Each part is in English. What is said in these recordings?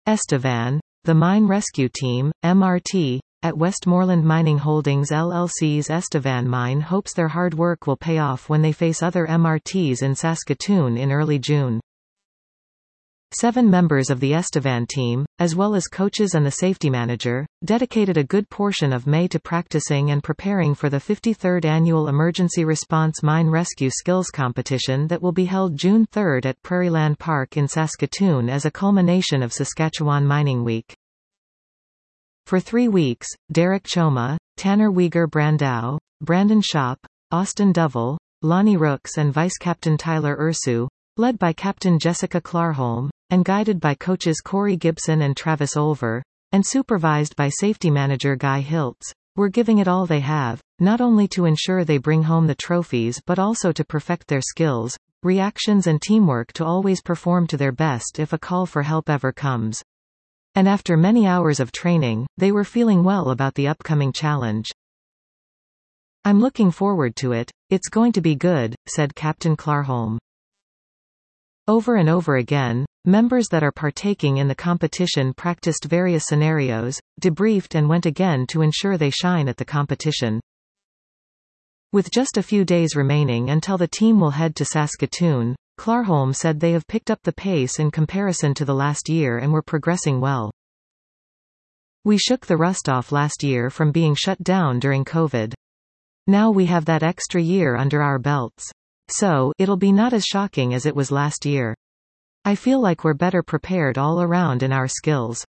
Estevan, the Mine Rescue Team, MRT, at Westmoreland Mining Holdings LLC's Estevan Mine hopes their hard work will pay off when they face other MRTs in Saskatoon in early June. 7 members of the Estevan team, as well as coaches and the safety manager, dedicated a good portion of May to practicing and preparing for the 53rd Annual Emergency Response Mine Rescue Skills Competition that will be held June 3 at Prairieland Park in Saskatoon as a culmination of Saskatchewan Mining Week. For 3 weeks, Derek Choma, Tanner Weger-Brandau, Brandon Schopp, Austin Dovell, Lonnie Rooks and Vice Captain Tyler Ursu, led by Captain Jessica Klarholm, and guided by coaches Corey Gibson and Travis Olver, and supervised by safety manager Guy Hiltz, were giving it all they have, not only to ensure they bring home the trophies but also to perfect their skills, reactions and teamwork to always perform to their best if a call for help ever comes. And after many hours of training, they were feeling well about the upcoming challenge. "I'm looking forward to it, it's going to be good," said Captain Klarholm. Over and over again, members that are partaking in the competition practiced various scenarios, debriefed and went again to ensure they shine at the competition. With just a few days remaining until the team will head to Saskatoon, Klarholm said they have picked up the pace in comparison to the last year and were progressing well. "We shook the rust off last year from being shut down during COVID. Now we have that extra year under our belts. So, it'll be not as shocking as it was last year. I feel like we're better prepared all around in our skills."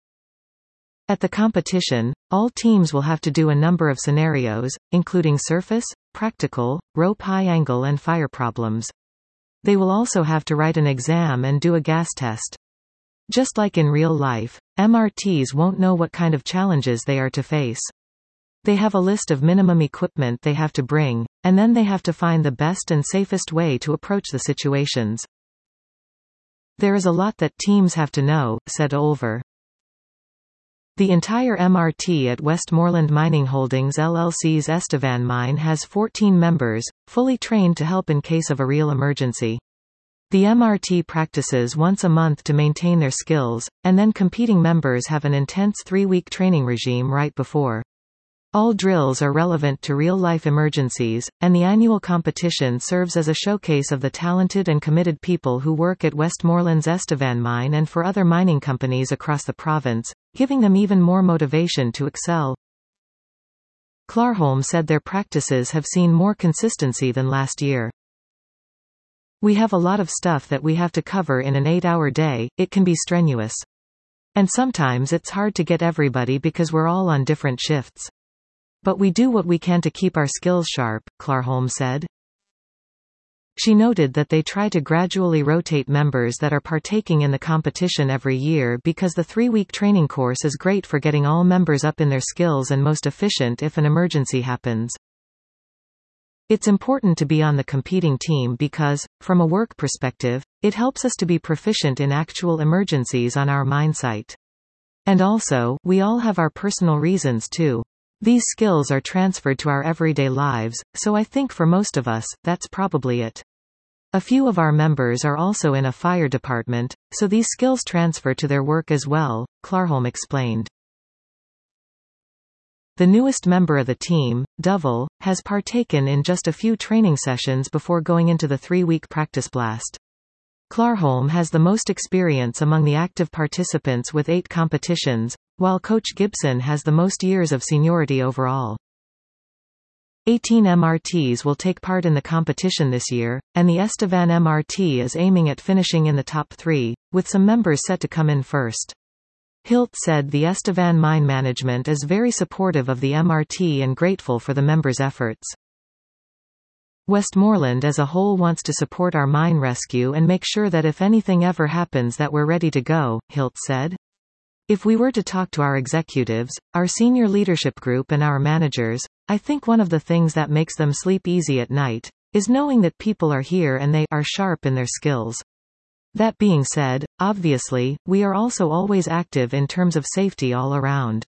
At the competition, all teams will have to do a number of scenarios, including surface, practical, rope high angle and fire problems. They will also have to write an exam and do a gas test. Just like in real life, MRTs won't know what kind of challenges they are to face. They have a list of minimum equipment they have to bring, and then they have to find the best and safest way to approach the situations. "There is a lot that teams have to know," said Olver. The entire MRT at Westmoreland Mining Holdings LLC's Estevan Mine has 14 members, fully trained to help in case of a real emergency. The MRT practices once a month to maintain their skills, and then competing members have an intense 3-week training regime right before. All drills are relevant to real-life emergencies, and the annual competition serves as a showcase of the talented and committed people who work at Westmoreland's Estevan Mine and for other mining companies across the province, giving them even more motivation to excel. Klarholm said their practices have seen more consistency than last year. "We have a lot of stuff that we have to cover in an 8-hour day, it can be strenuous. And sometimes it's hard to get everybody because we're all on different shifts. But we do what we can to keep our skills sharp," Klarholm said. She noted that they try to gradually rotate members that are partaking in the competition every year because the 3-week training course is great for getting all members up in their skills and most efficient if an emergency happens. "It's important to be on the competing team because, from a work perspective, it helps us to be proficient in actual emergencies on our mine site. And also, we all have our personal reasons too. These skills are transferred to our everyday lives, so I think for most of us, that's probably it. A few of our members are also in a fire department, so these skills transfer to their work as well," Klarholm explained. The newest member of the team, Dovell, has partaken in just a few training sessions before going into the 3-week practice blast. Klarholm has the most experience among the active participants with 8 competitions, while Coach Gibson has the most years of seniority overall. 18 MRTs will take part in the competition this year, and the Estevan MRT is aiming at finishing in the top 3, with some members set to come in first. Hiltz said the Estevan mine management is very supportive of the MRT and grateful for the members' efforts. "Westmoreland as a whole wants to support our mine rescue and make sure that if anything ever happens that we're ready to go," Hiltz said. "If we were to talk to our executives, our senior leadership group and our managers, I think one of the things that makes them sleep easy at night is knowing that people are here and they are sharp in their skills. That being said, obviously, we are also always active in terms of safety all around.